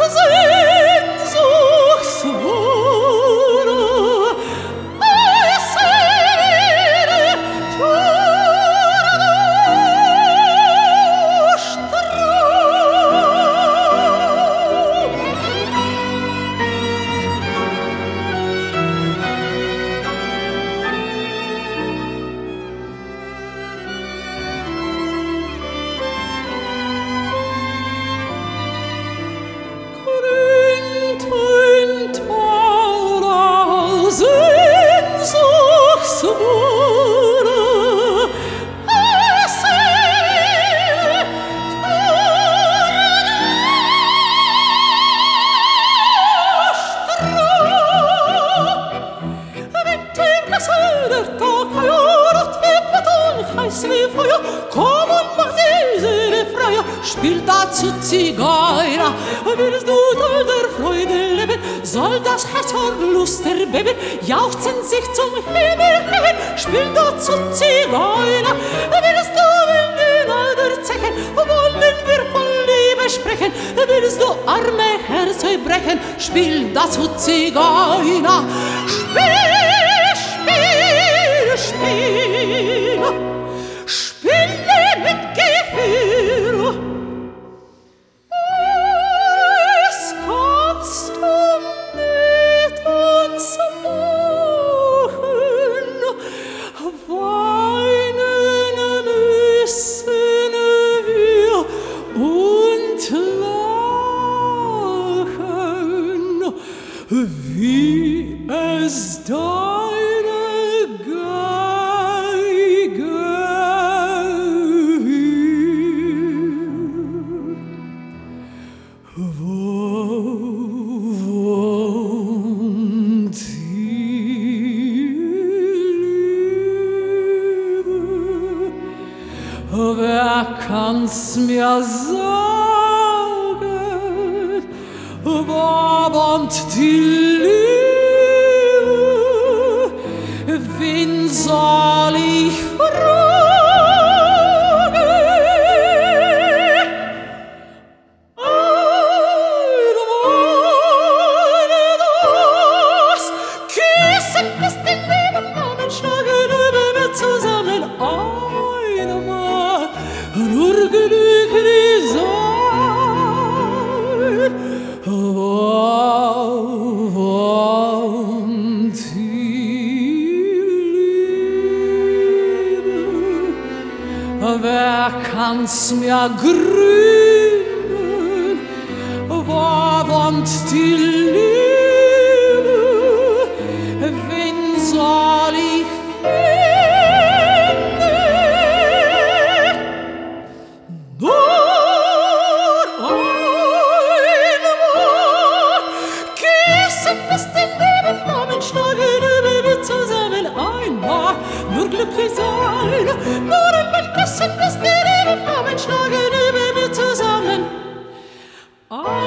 Spielt dazu Zigeuner, willst du Teil der Freude leben, soll das Herz vor Lust erbeben, jauchzen sich zum Himmel hin. Spielt dazu Zigeuner, willst du in die Neider zechen, wollen wir von Liebe sprechen, willst du arme Herz brechen, spiel dazu Zigeuner. Spiel, spiel, spiel, spiele mit Gefühl. Wie es deine Geige wohnt die Liebe. Wer kann's mir sagen, wo wohnt die Liebe? Wen soll ich fragen? Das küssen bis den Leben Flammen schlagen über mir zusammen. Einmal nur genügt die sein. Wohnt die Liebe? Wer kann's mir gründen? Wo wohnt die Liebe? Wen soll ich finden? Nur einmal küssen bis den Leben Flammen schlagen über mir zusammen. Einmal nur glücklich sein, nur einmal küssen bis die Leben Flammen schlagen über mir zusammen.